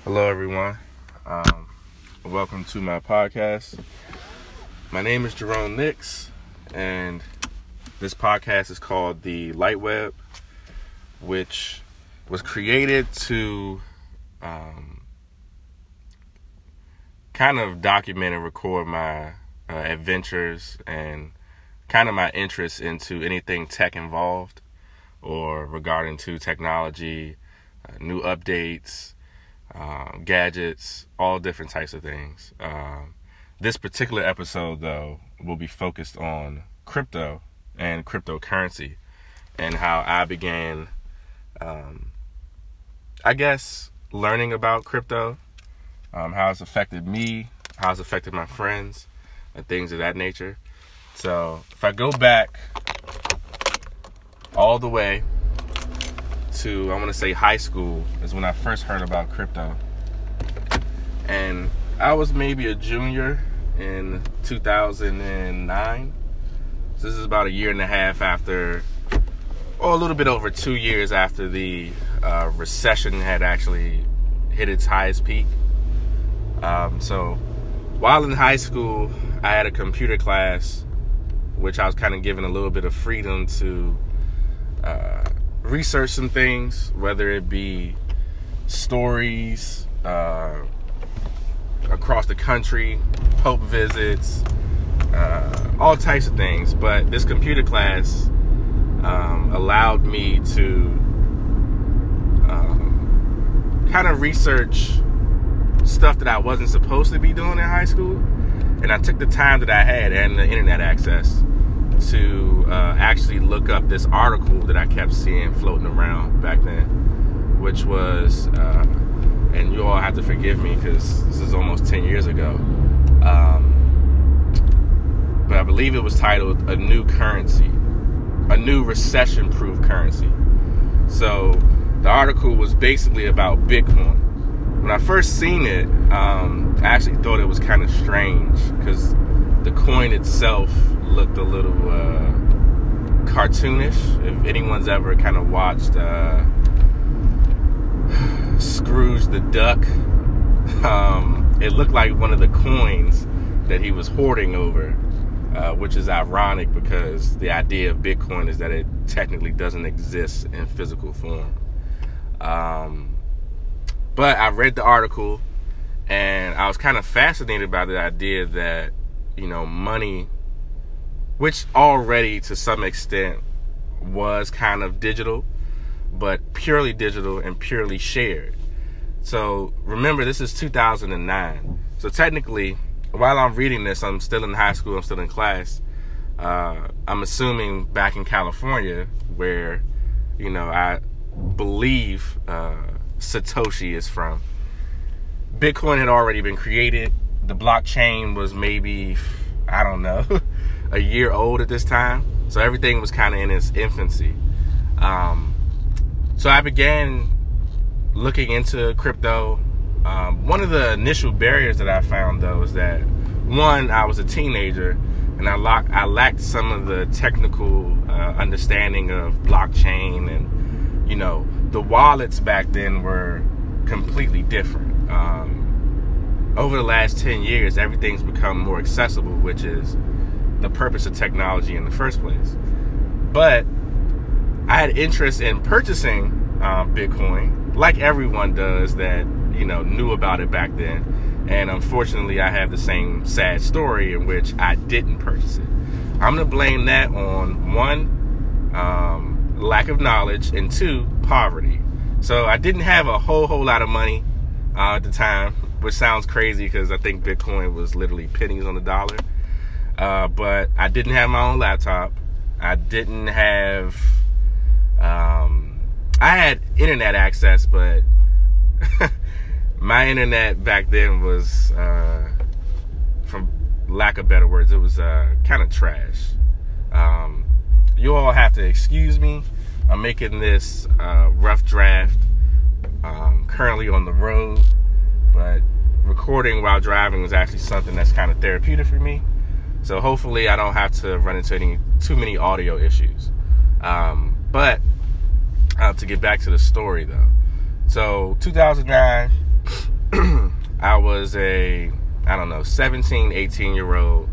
Hello, everyone. Welcome to my podcast. My name is Jerome Nix, and this podcast is called The Light Web, which was created to kind of document and record my adventures and kind of my interest into anything tech involved or regarding to technology, new updates, gadgets, all different types of things. This particular episode, though, will be focused on crypto and cryptocurrency and how I began, learning about crypto, how it's affected me, how it's affected my friends, and things of that nature. So if I go back all the way to, I want to say high school is when I first heard about crypto. And I was maybe a junior in 2009. So this is about a year and a half after, or a little bit over 2 years after the recession had actually hit its highest peak. So while in high school, I had a computer class, which I was kind of given a little bit of freedom to research some things, whether it be stories across the country, Pope visits, all types of things. But this computer class allowed me to kind of research stuff that I wasn't supposed to be doing in high school. And I took the time that I had and the internet access to actually look up this article that I kept seeing floating around back then, which was, and you all have to forgive me because this is almost 10 years ago, but I believe it was titled A New Currency, a new recession-proof currency. So the article was basically about Bitcoin. When I first seen it, I actually thought it was kind of strange because the coin itself looked a little cartoonish. If anyone's ever kind of watched Scrooge the Duck, it looked like one of the coins that he was hoarding over, which is ironic because the idea of Bitcoin is that it technically doesn't exist in physical form. But I read the article and I was kind of fascinated by the idea that, money, which already to some extent was kind of digital, but purely digital and purely shared. So remember, this is 2009. So technically, while I'm reading this, I'm still in high school, I'm still in class. I'm assuming back in California where, I believe Satoshi is from. Bitcoin had already been created. The blockchain was maybe, I don't know, a year old at this time. So everything was kind of in its infancy. So I began looking into crypto. One of the initial barriers that I found, though, is that, one, I was a teenager and I lacked some of the technical understanding of blockchain, and, the wallets back then were completely different. Over the last 10 years, everything's become more accessible, which is the purpose of technology in the first place. But I had interest in purchasing Bitcoin, like everyone does that, knew about it back then. And unfortunately, I have the same sad story in which I didn't purchase it. I'm going to blame that on, one, lack of knowledge, and two, poverty. So I didn't have a whole lot of money at the time, which sounds crazy because I think Bitcoin was literally pennies on the dollar. But I didn't have my own laptop. I didn't have, I had internet access, but my internet back then was, from lack of better words, it was kind of trash. You all have to excuse me. I'm making this rough draft currently on the road, but recording while driving was actually something that's kind of therapeutic for me. So hopefully I don't have to run into too many audio issues. But to get back to the story, though. So 2009, I was a, 17, 18-year-old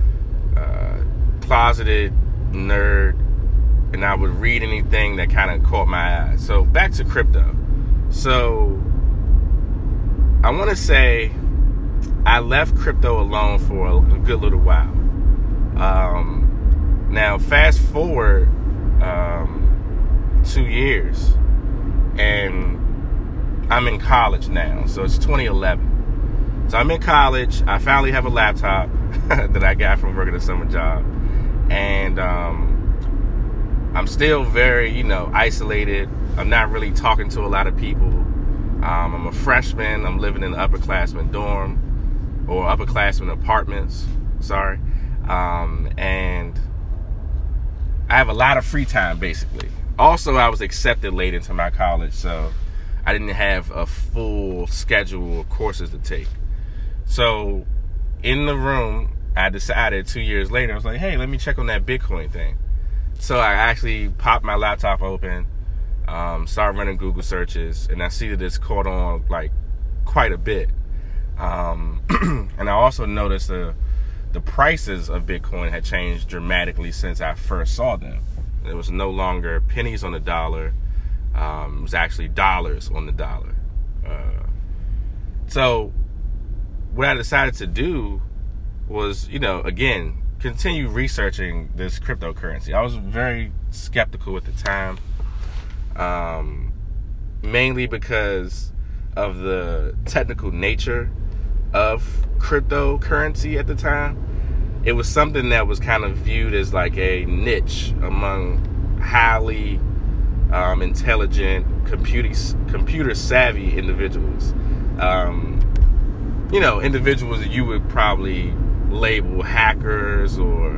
closeted nerd, and I would read anything that kind of caught my eye. So back to crypto. So I want to say I left crypto alone for a good little while. Now fast forward 2 years, and I'm in college now. So it's 2011. So I'm in college. I finally have a laptop that I got from working a summer job. And I'm still very, isolated. I'm not really talking to a lot of people. I'm a freshman. I'm living in an upperclassman dorm, or upperclassman apartments. Sorry. And I have a lot of free time, basically. Also, I was accepted late into my college, so I didn't have a full schedule of courses to take. So in the room, I decided 2 years later, I was like, hey, let me check on that Bitcoin thing. So I actually popped my laptop open, started running Google searches, and I see that it's caught on like quite a bit. And I also noticed the prices of Bitcoin had changed dramatically since I first saw them. It was no longer pennies on the dollar. It was actually dollars on the dollar. So what I decided to do was, again, continue researching this cryptocurrency. I was very skeptical at the time, mainly because of the technical nature of cryptocurrency at the time. It was something that was kind of viewed as like a niche among highly intelligent, computer savvy individuals. Individuals that you would probably label hackers or,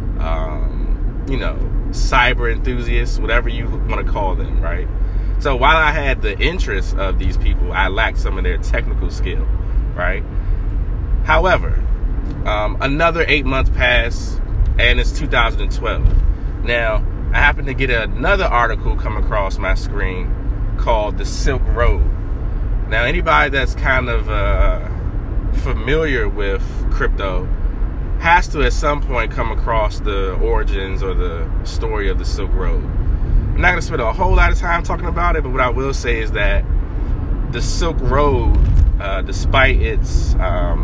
cyber enthusiasts, whatever you want to call them, right? So while I had the interest of these people, I lacked some of their technical skill, right? However, another 8 months passed, and it's 2012. Now, I happened to get another article come across my screen called The Silk Road. Now, anybody that's kind of familiar with crypto has to at some point come across the origins or the story of the Silk Road. I'm not going to spend a whole lot of time talking about it, but what I will say is that the Silk Road, despite its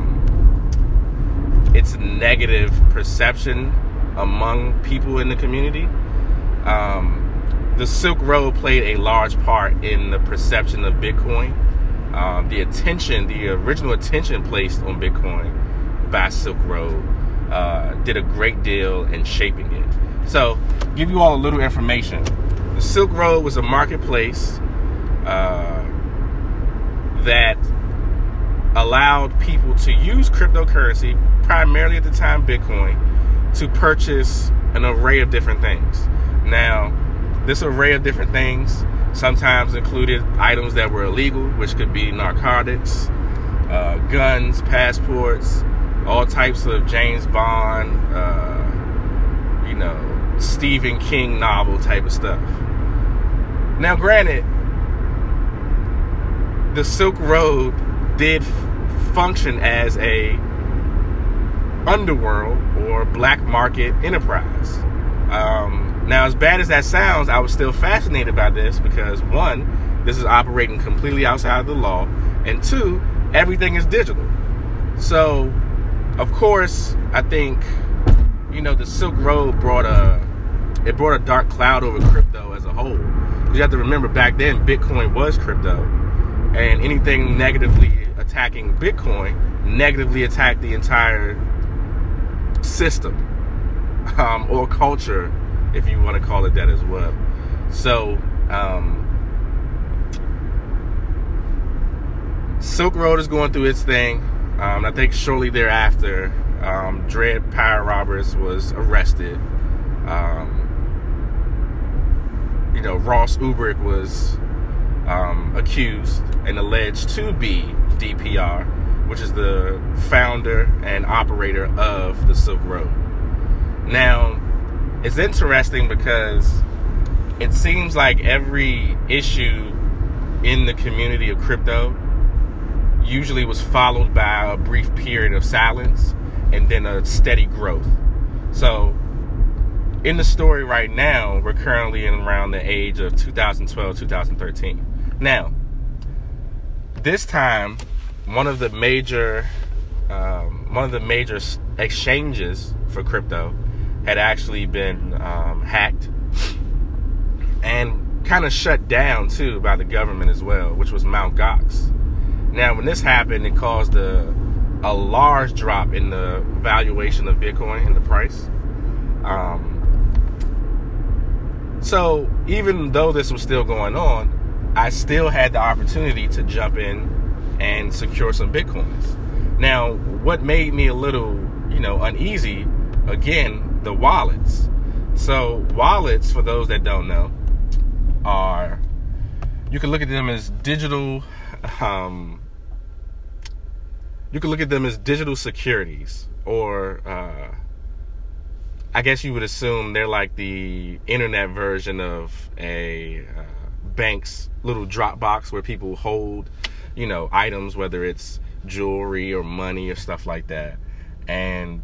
negative perception among people in the community, the Silk Road played a large part in the perception of Bitcoin. The original attention placed on Bitcoin by Silk Road did a great deal in shaping it. So, give you all a little information. The Silk Road was a marketplace that allowed people to use cryptocurrency, primarily at the time Bitcoin, to purchase an array of different things. Now, this array of different things sometimes included items that were illegal, which could be narcotics, guns, passports, all types of James Bond, Stephen King novel type of stuff. Now, granted, the Silk Road did function as a underworld or black market enterprise. Now, as bad as that sounds, I was still fascinated by this because, one, this is operating completely outside of the law, and two, everything is digital. So, of course, I think, the Silk Road brought a dark cloud over crypto as a whole. You have to remember, back then, Bitcoin was crypto, and anything negatively attacking Bitcoin negatively attacked the entire system, or culture, if you want to call it that as well. So, Silk Road is going through its thing. I think shortly thereafter, Dread Pirate Roberts was arrested. Ross Ulbricht was accused and alleged to be DPR, which is the founder and operator of the Silk Road. Now, it's interesting because it seems like every issue in the community of crypto usually was followed by a brief period of silence and then a steady growth. So in the story right now, we're currently in around the age of 2012, 2013. Now, this time, one of the major exchanges for crypto had actually been hacked and kind of shut down too by the government as well, which was Mt. Gox. Now, when this happened, it caused a large drop in the valuation of Bitcoin and the price. So even though this was still going on, I still had the opportunity to jump in and secure some Bitcoins. Now, what made me a little, uneasy, again, the wallets. So wallets, for those that don't know, you can look at them as digital, securities, or I guess you would assume they're like the internet version of a bank's little drop box where people hold, items, whether it's jewelry or money or stuff like that. And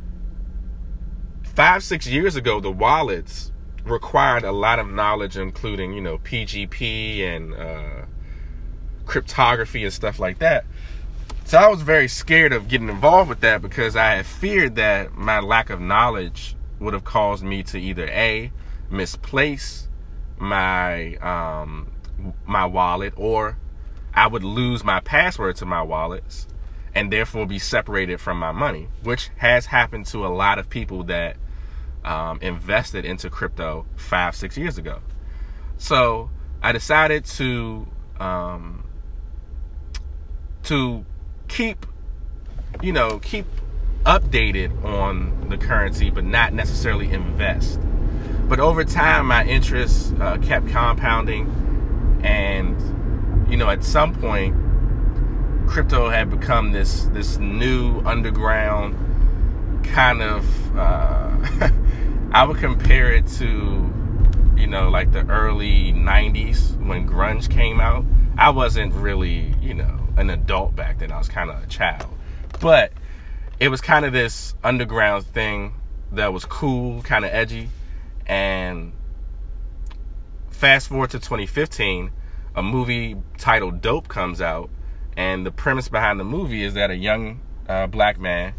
5-6 years ago, the wallets required a lot of knowledge, including, PGP and cryptography and stuff like that. So I was very scared of getting involved with that because I had feared that my lack of knowledge would have caused me to either A, misplace my wallet, or I would lose my password to my wallets and therefore be separated from my money, which has happened to a lot of people that invested into crypto 5-6 years ago. So I decided to keep updated on the currency, but not necessarily invest. But over time, my interest kept compounding, and at some point, crypto had become this new underground kind of. I would compare it to, like the early 90s when grunge came out. I wasn't really, an adult back then. I was kind of a child. But it was kind of this underground thing that was cool, kind of edgy. And fast forward to 2015, a movie titled Dope comes out. And the premise behind the movie is that a young black man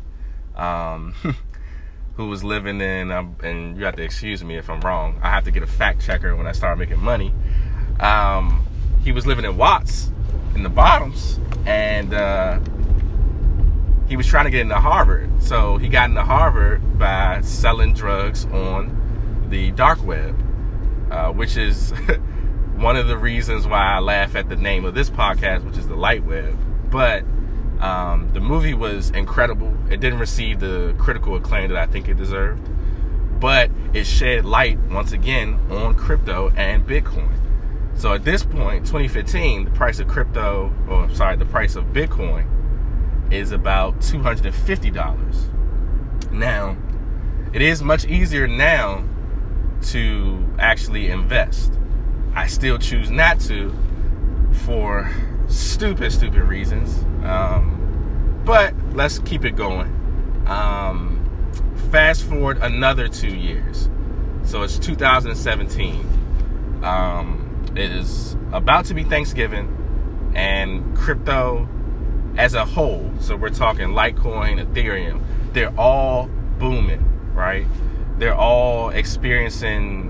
who was living in, and you have to excuse me if I'm wrong, I have to get a fact checker when I start making money. He was living in Watts, in the bottoms, and he was trying to get into Harvard. So he got into Harvard by selling drugs on the dark web, which is one of the reasons why I laugh at the name of this podcast, which is the light web. But the movie was incredible. It didn't receive the critical acclaim that I think it deserved, but it shed light once again on crypto and Bitcoin. So at this point, 2015, the price of the price of Bitcoin is about $250. Now, it is much easier now to actually invest. I still choose not to for stupid reasons. But let's keep it going. Fast forward another 2 years. So it's 2017. It is about to be Thanksgiving, and crypto as a whole, so we're talking Litecoin, Ethereum, they're all booming, right? They're all experiencing,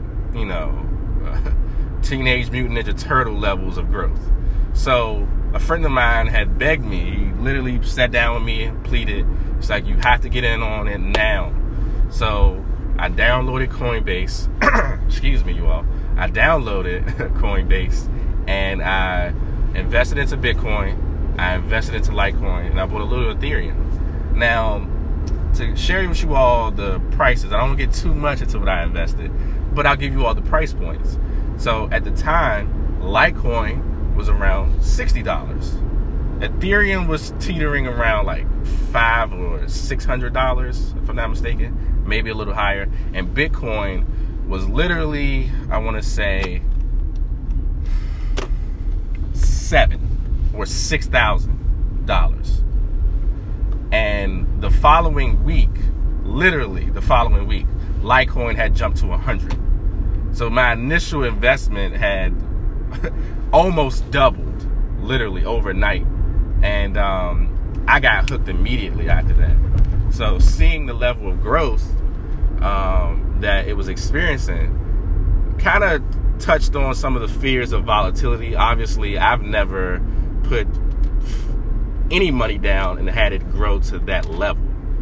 Teenage Mutant Ninja Turtle levels of growth. So a friend of mine had begged me, he literally sat down with me and pleaded, it's like, you have to get in on it now. So I downloaded Coinbase, excuse me, you all. I downloaded Coinbase and I invested into Bitcoin, I invested into Litecoin, and I bought a little Ethereum. Now, to share with you all the prices, I don't want to get too much into what I invested, but I'll give you all the price points. So at the time, Litecoin was around $60. Ethereum was teetering around like $500 or $600, if I'm not mistaken, maybe a little higher. And Bitcoin was literally, I want to say, $7,000 or $6,000. And the following week, literally the following week, Litecoin had jumped to 100. So my initial investment had almost doubled, literally overnight. And I got hooked immediately after that. So seeing the level of growth that it was experiencing kind of touched on some of the fears of volatility. Obviously, I've never put any money down and had it grow to that level.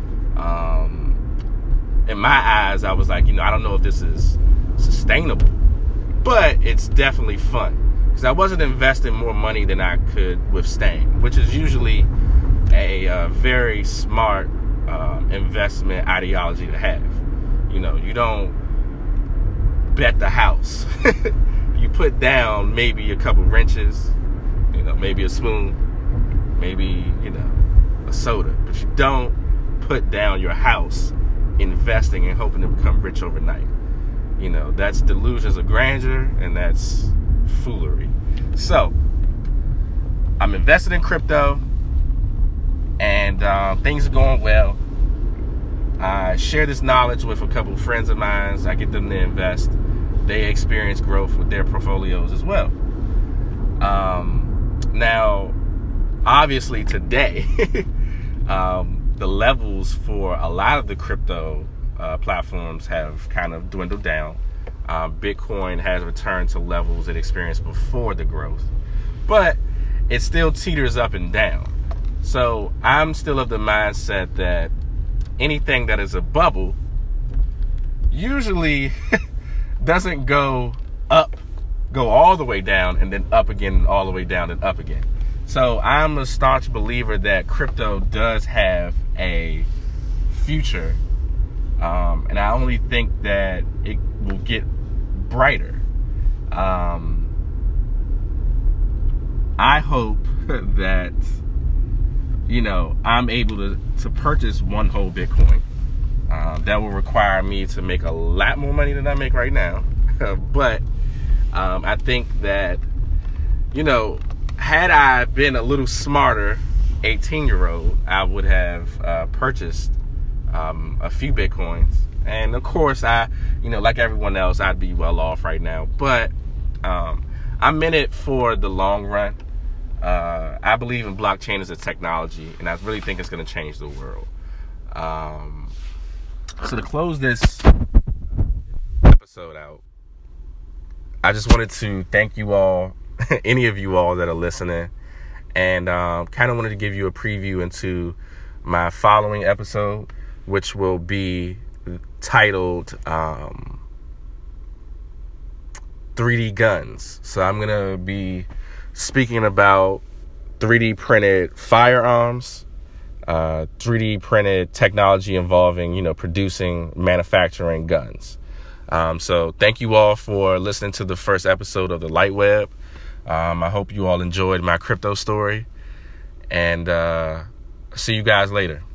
In my eyes, I was like, I don't know if this is sustainable, but it's definitely fun, because I wasn't investing more money than I could withstand, which is usually a very smart investment ideology to have. You don't bet the house. You put down maybe a couple wrenches, maybe a spoon, maybe, a soda, but you don't put down your house investing and hoping to become rich overnight. That's delusions of grandeur, and that's foolery. So I'm invested in crypto, and things are going well. I share this knowledge with a couple of friends of mine. I get them to invest. They experience growth with their portfolios as well. Now, obviously today, the levels for a lot of the crypto platforms have kind of dwindled down. Bitcoin has returned to levels it experienced before the growth, but it still teeters up and down. So I'm still of the mindset that anything that is a bubble usually doesn't go all the way down and then up again, all the way down and up again. So I'm a staunch believer that crypto does have a future, and I only think that it will get brighter. I hope that I'm able to purchase one whole Bitcoin. That will require me to make a lot more money than I make right now. But I think that, had I been a little smarter 18-year-old, I would have purchased a few Bitcoins. And of course, like everyone else, I'd be well off right now. But I'm in it for the long run. I believe in blockchain as a technology, and I really think it's going to change the world. So to close this episode out, I just wanted to thank you all, any of you all that are listening, and kind of wanted to give you a preview into my following episode, which will be titled 3D guns. So I'm going to be speaking about 3D printed firearms, 3D printed technology involving, producing, manufacturing guns. So thank you all for listening to the first episode of the Light Web. I hope you all enjoyed my crypto story, and see you guys later.